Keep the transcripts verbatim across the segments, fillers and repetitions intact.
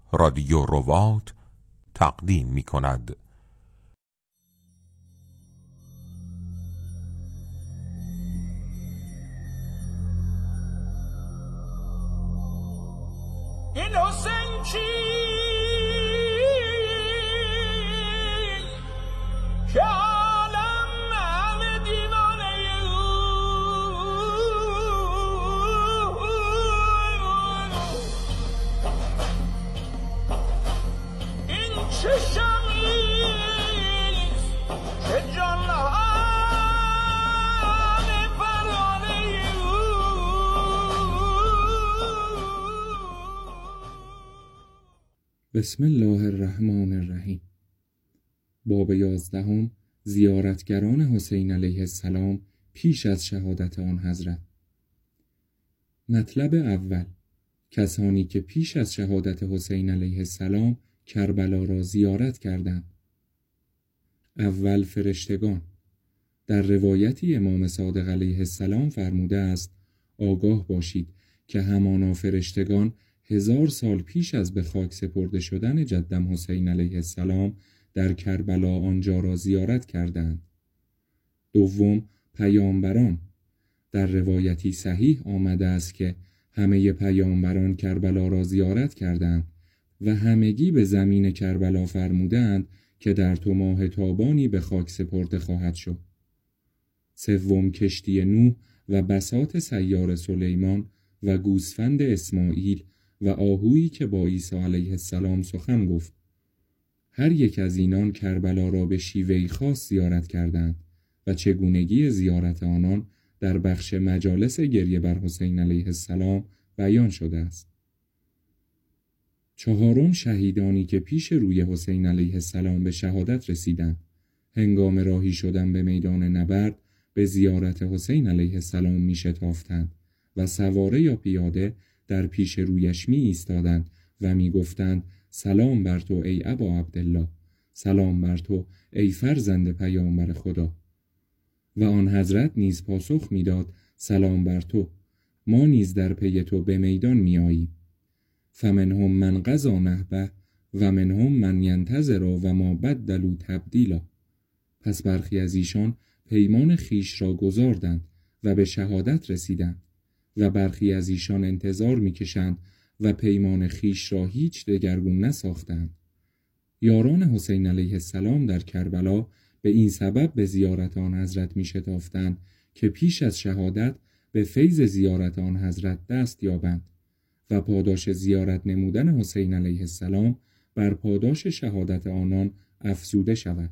رادیو ربات تقدیم می کند. این حسین کی که عالم همه دیوانه این چه شمیست که جان همه پرانه بسم الله الرحمن الرحیم. باب یازدهم، زیارتگران حسین علیه السلام پیش از شهادت آن حضرت. مطلب اول، کسانی که پیش از شهادت حسین علیه السلام کربلا را زیارت کردند. اول، فرشتگان. در روایتی امام صادق علیه السلام فرموده است: آگاه باشید که همانا فرشتگان هزار سال پیش از به خاک سپرده شدن جدم حسین علیه السلام در کربلا آنجا را زیارت کردند. دوم، پیامبران. در روایتی صحیح آمده است که همه پیامبران کربلا را زیارت کردند و همگی به زمین کربلا فرمودند که در تو ماه تابانی به خاک سپرده خواهد شد. سوم، کشتی نوح و بساط سیار سلیمان و گوسفند اسماعیل و آهویی که با عیسی علیه السلام سخن گفت. هر یک از اینان کربلا را به شیوهی خاص زیارت کردند و چگونگی زیارت آنان در بخش مجالس گریه بر حسین علیه السلام بیان شده است. چهارم، شهیدانی که پیش روی حسین علیه السلام به شهادت رسیدند. هنگام راهی شدن به میدان نبرد به زیارت حسین علیه السلام می شتافتند و سواره یا پیاده در پیش رویش می ایستادند و می گفتند: سلام بر تو ای ابا عبدالله، سلام بر تو ای فرزند پیامبر خدا. و آن حضرت نیز پاسخ می داد: سلام بر تو، ما نیز در پی تو به میدان می آییم. فمنهم من قضی نحبه و منهم من ینتظر و ما بدلوا تبدیلا. پس برخی از ایشان پیمان خیش را گزاردند و به شهادت رسیدند و برخی از ایشان انتظار می‌کشند و پیمان خیش را هیچ دگرگون نساختند. یاران حسین علیه السلام در کربلا به این سبب به زیارت آن حضرت می‌شتافتند که پیش از شهادت به فیض زیارت آن حضرت دست یابند و پاداش زیارت نمودن حسین علیه السلام بر پاداش شهادت آنان افزوده شود.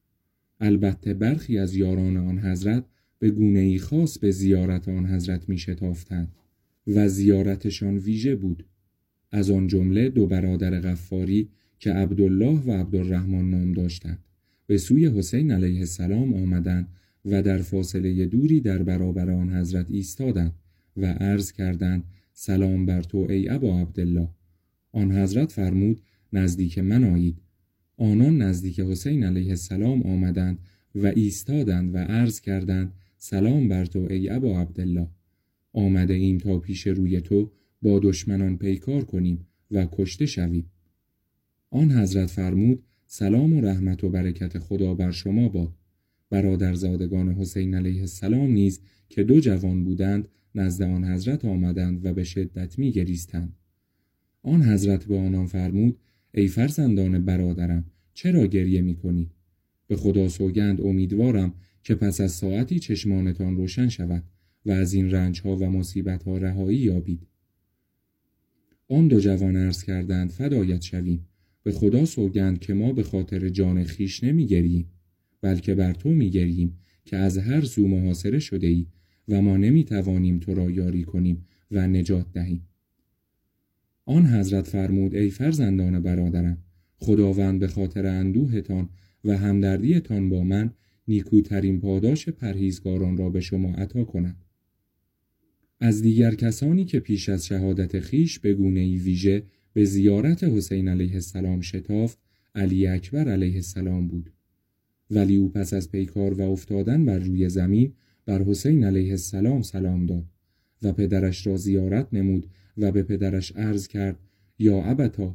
البته برخی از یاران آن حضرت به گونه‌ای خاص به زیارت آن حضرت می شتافتند و زیارتشان ویژه بود. از آن جمله دو برادر غفاری که عبدالله و عبدالرحمن نام داشتند به سوی حسین علیه السلام آمدند و در فاصله دوری در برابر آن حضرت ایستادند و عرض کردند: سلام بر تو ای ابا عبدالله. آن حضرت فرمود: نزدیک من آیید. آنان نزدیک حسین علیه السلام آمدند و ایستادند و عرض کردند: سلام بر تو ای ابا عبدالله. آمده ایم تا پیش روی تو با دشمنان پیکار کنیم و کشته شویم. آن حضرت فرمود: سلام و رحمت و برکت خدا بر شما باد. برادرزادگان حسین علیه السلام نیز که دو جوان بودند نزد آن حضرت آمدند و به شدت می گریستند. آن حضرت به آنان فرمود: ای فرزندان برادرم، چرا گریه می کنید؟ به خدا سوگند امیدوارم که پس از ساعتی چشمانتان روشن شود و از این رنجها و مصیبتها رهایی یابید. آن دو جوان عرض کردند: فدایت شویم، به خدا سوگند که ما به خاطر جان خیش نمی گریم، بلکه بر تو می گریم که از هر سو محاصره شده ای و ما نمی توانیم تو را یاری کنیم و نجات دهیم. آن حضرت فرمود: ای فرزندان برادرم، خداوند به خاطر اندوهتان و همدردیتان با من نیکوترین پاداش پرهیزگاران را به شما عطا کند. از دیگر کسانی که پیش از شهادت خیش به گونه‌ای ویژه به زیارت حسین علیه السلام شتافت، علی اکبر علیه السلام بود. ولی او پس از پیکار و افتادن بر روی زمین بر حسین علیه السلام سلام داد و پدرش را زیارت نمود و به پدرش عرض کرد: یا ابتا،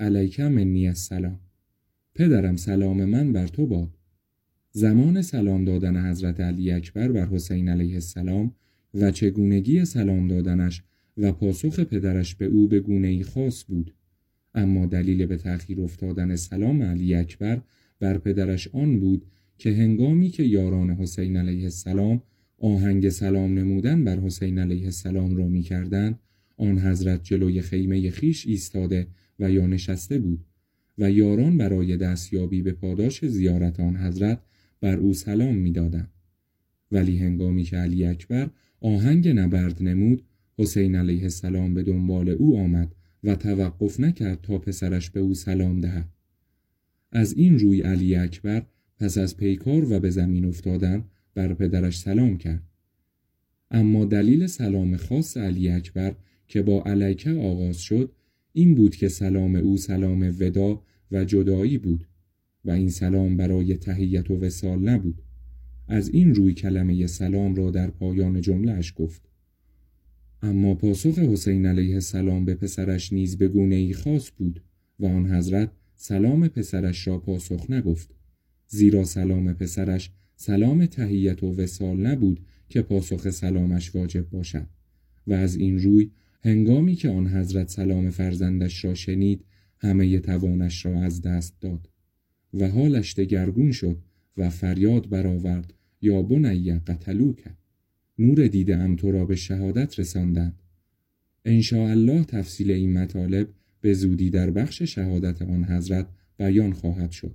علیک منی السلام. پدرم سلام من بر تو باد. زمان سلام دادن حضرت علی اکبر بر حسین علیه السلام و چگونگی سلام دادنش و پاسخ پدرش به او به گونه‌ای خاص بود، اما دلیل به تأخیر افتادن سلام علی اکبر بر پدرش آن بود که هنگامی که یاران حسین علیه السلام آهنگ سلام نمودن بر حسین علیه السلام را می کردند، آن حضرت جلوی خیمه خیش ایستاده و یا نشسته بود و یاران برای دستیابی به پاداش زیارت آن حضرت بر او سلام می دادند. ولی هنگامی که علی اکبر آهنگ نبرد نمود، حسین علیه السلام به دنبال او آمد و توقف نکرد تا پسرش به او سلام دهد. از این روی علی اکبر پس از پیکار و به زمین افتادن بر پدرش سلام کرد. اما دلیل سلام خاص علی اکبر که با علیک آغاز شد این بود که سلام او سلام ودا و جدایی بود و این سلام برای تحیت و وصال نبود. از این روی کلمه سلام را در پایان جمله اش گفت. اما پاسخ حسین علیه السلام به پسرش نیز به گونه‌ای خاص بود و آن حضرت سلام پسرش را پاسخ نگفت، زیرا سلام پسرش سلام تحیت و وصال نبود که پاسخ سلامش واجب باشد و از این روی هنگامی که آن حضرت سلام فرزندش را شنید همه توانش را از دست داد و حالش دگرگون شد و فریاد برآورد یا بنی قتلوک، نور دیده ام تو را به شهادت رساندند. انشاءالله تفصیل این مطالب به زودی در بخش شهادت آن حضرت بیان خواهد شد.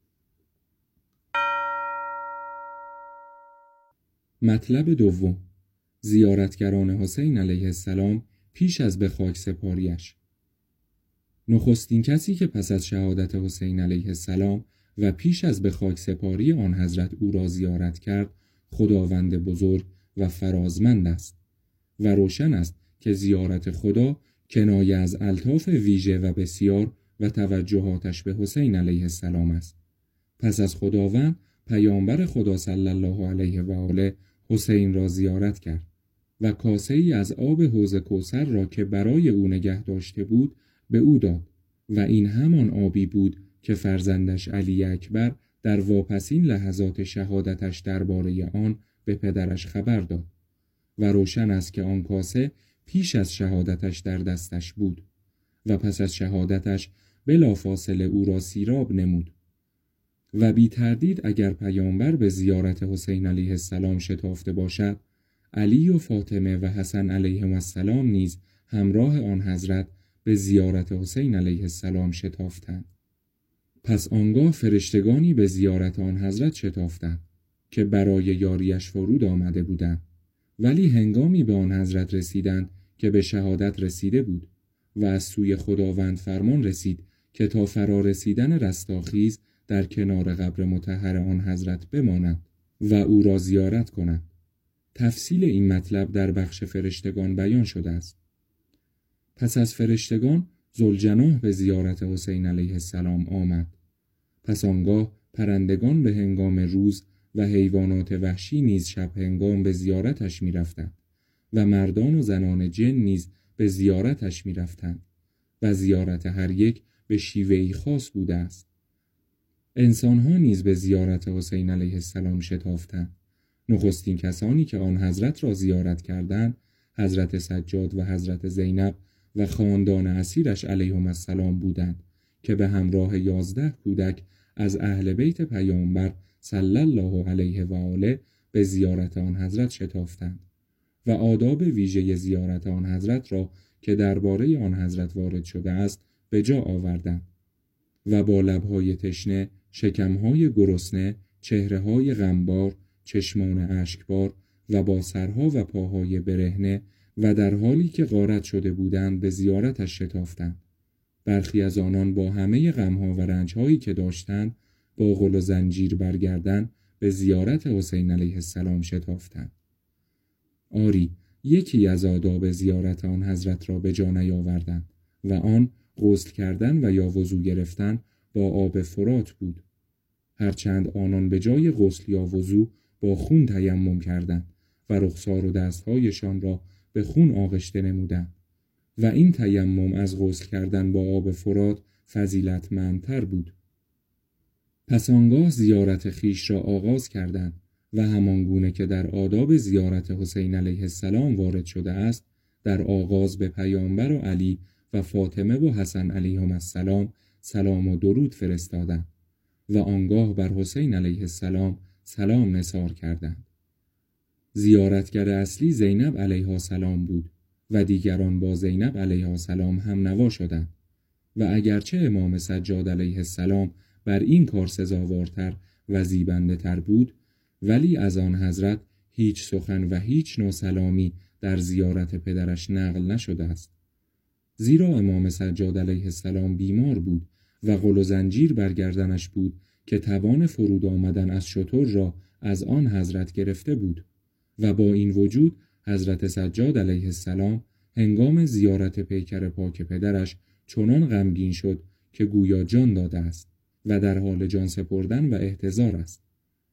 مطلب دوم، زیارتگران حسین علیه السلام پیش از به خاک سپاریش. نخستین کسی که پس از شهادت حسین علیه السلام و پیش از به خاک سپاری آن حضرت او را زیارت کرد خداوند بزرگ و فرازمند است و روشن است که زیارت خدا کنایه از الطاف ویژه و بسیار و توجهاتش به حسین علیه السلام است. پس از خداوند پیامبر خدا صلی الله علیه و آله حسین را زیارت کرد و کاسه ای از آب حوض کوثر را که برای او نگه داشته بود به او داد و این همان آبی بود که فرزندش علی اکبر در واپسین لحظات شهادتش درباره آن به پدرش خبر داد و روشن است که آن کاسه پیش از شهادتش در دستش بود و پس از شهادتش بلافاصله او را سیراب نمود و بی تردید اگر پیامبر به زیارت حسین علیه السلام شتافته باشد، علی و فاطمه و حسن علیهم السلام نیز همراه آن حضرت به زیارت حسین علیه السلام شتافتند. پس آنگاه فرشتگانی به زیارت آن حضرت شتافتند که برای یاریش فرود آمده بودند، ولی هنگامی به آن حضرت رسیدند که به شهادت رسیده بود و از سوی خداوند فرمان رسید که تا فرا رسیدن رستاخیز در کنار قبر مطهر آن حضرت بمانند و او را زیارت کنند. تفصیل این مطلب در بخش فرشتگان بیان شده است. پس از فرشتگان ذوالجناح به زیارت حسین علیه السلام آمد. پس آنگاه پرندگان به هنگام روز و حیوانات وحشی نیز شب هنگام به زیارتش می رفتند و مردان و زنان جن نیز به زیارتش می رفتند و زیارت هر یک به شیوهی خاص بوده است. انسانها نیز به زیارت حسین علیه السلام شتافتند. نخستین کسانی که آن حضرت را زیارت کردند حضرت سجاد و حضرت زینب و خاندان اسیرش علیهم السلام بودند که به همراه یازده کودک از اهل بیت پیامبر صلی الله علیه و آله به زیارت آن حضرت شتافتند و آداب ویژه زیارت آن حضرت را که درباره آن حضرت وارد شده است به جا آوردند و با لبهای تشنه، شکمهای گرسنه، چهرههای غمبار، چشمان اشکبار و با سرها و پاهای برهنه و در حالی که غارت شده بودند به زیارتش شتافتند. برخی از آنان با همه غمها و رنجهایی که داشتند با غل و زنجیر برگردن به زیارت حسین علیه السلام شتافتند. آری، یکی از آداب زیارت آن حضرت را به جا نیاوردند و آن غسل کردن و یا وضو گرفتن با آب فرات بود. هرچند آنان به جای غسل یا وضو با خون تیمم کردند و رخسار و دستهایشان را به خون آغشته نمودند و این تیمم از غسل کردن با آب فرات فضیلتمندتر بود. پس آنگاه زیارت خیش را آغاز کردند و همانگونه که در آداب زیارت حسین علیه السلام وارد شده است، در آغاز به پیامبر و علی و فاطمه و حسن علیهم السلام سلام و درود فرستادند و آنگاه بر حسین علیه السلام سلام نثار کردند. زیارتگر اصلی زینب علیها السلام بود و دیگران با زینب علیها السلام هم نوا شدند و اگرچه امام سجاد علیه السلام بر این کار سزاوارتر و زیبنده تر بود، ولی از آن حضرت هیچ سخن و هیچ نوع سلامی در زیارت پدرش نقل نشده است. زیرا امام سجاد علیه السلام بیمار بود و غل و زنجیر بر گردنش بود که توان فرود آمدن از شتر را از آن حضرت گرفته بود و با این وجود حضرت سجاد علیه السلام هنگام زیارت پیکر پاک پدرش چنان غمگین شد که گویا جان داده است و در حال جان سپردن و احتضار است.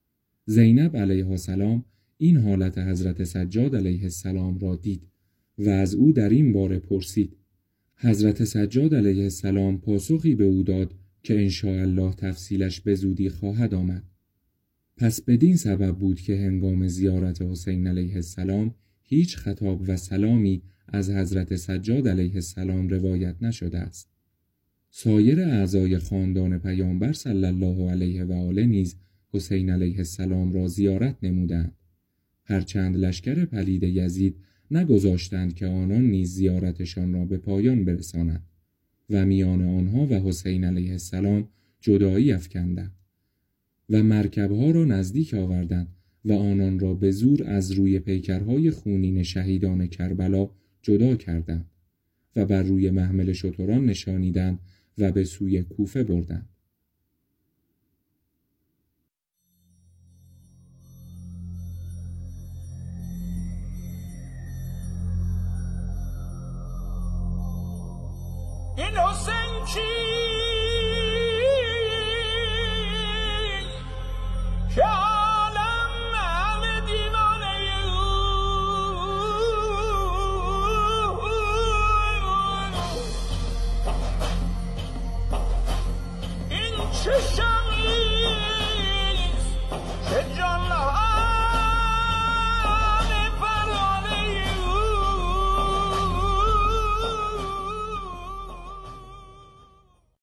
زینب علیها السلام این حالت حضرت سجاد علیه السلام را دید و از او در این باره پرسید. حضرت سجاد علیه السلام پاسخی به او داد که انشاءالله تفصیلش به زودی خواهد آمد. پس بدین سبب بود که هنگام زیارت حسین علیه السلام هیچ خطاب و سلامی از حضرت سجاد علیه السلام روایت نشده است. سایر اعضای خاندان پیامبر صلی الله علیه و آله نیز حسین علیه السلام را زیارت نمودند، هرچند لشکر پلید یزید نگذاشتند که آنان نیز زیارتشان را به پایان برسانند و میان آنها و حسین علیه السلام جدایی افکندند و مرکبها را نزدیک آوردند و آنان را به زور از روی پیکرهای خونین شهیدان کربلا جدا کردند و بر روی محمل شتران نشانیدند و به سوی کوفه بردند. این حسین کی